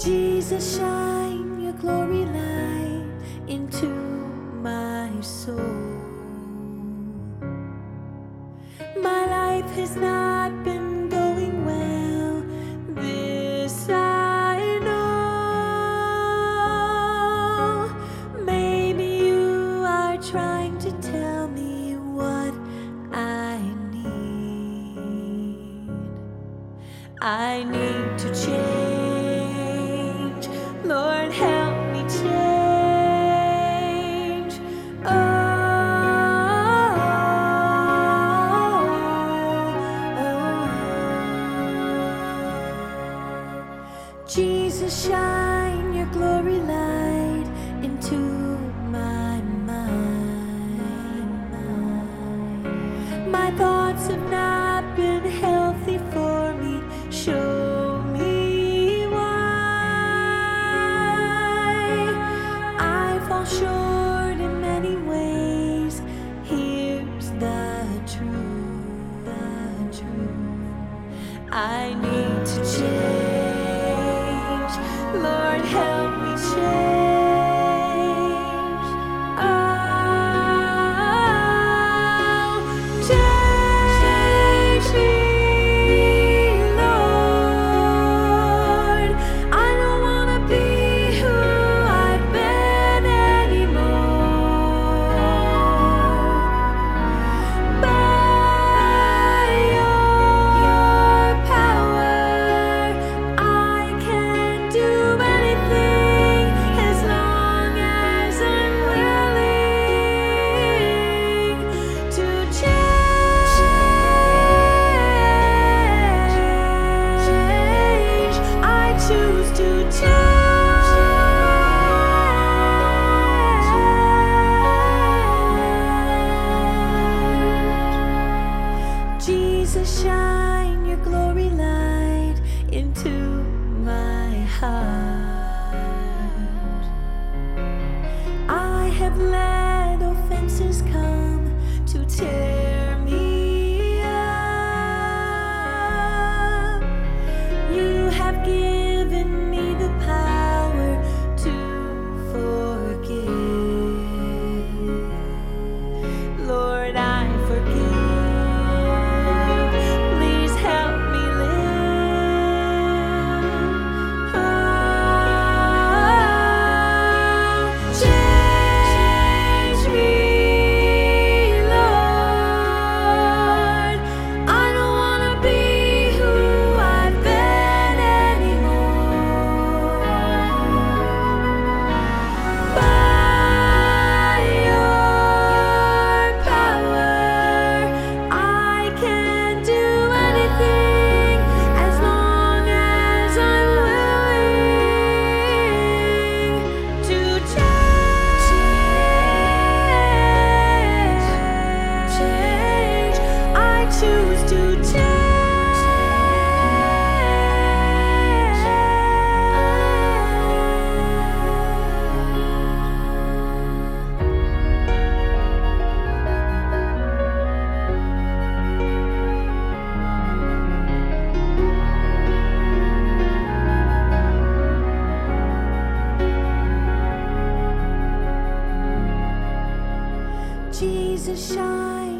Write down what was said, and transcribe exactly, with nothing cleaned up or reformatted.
Jesus, shine your glory light into my soul. My life has not been going well, this I know. Maybe you are trying to tell me what I need. I need to change. Lord, help me change. Oh. Jesus, shine your glory light into my mind. My thoughts have not been healthy for me. Show me why I fall short in many ways. Here's the truth, the truth. I need to change. Lord, help me change. Oh, change me, Lord. I don't want to be who I've been anymore. By your power, I can do anything as long as I'm willing to change. I choose to change. Jesus, shine your glory light into my heart. I have let offenses come to tear me up. You have given me the power to forgive. Lord, I forgive. Please help me live. Oh, change me, Lord. I don't want to be who I've been anymore. By your power, I can do anything as long as I'm willing to change. Change. I choose to change. Jesus, shine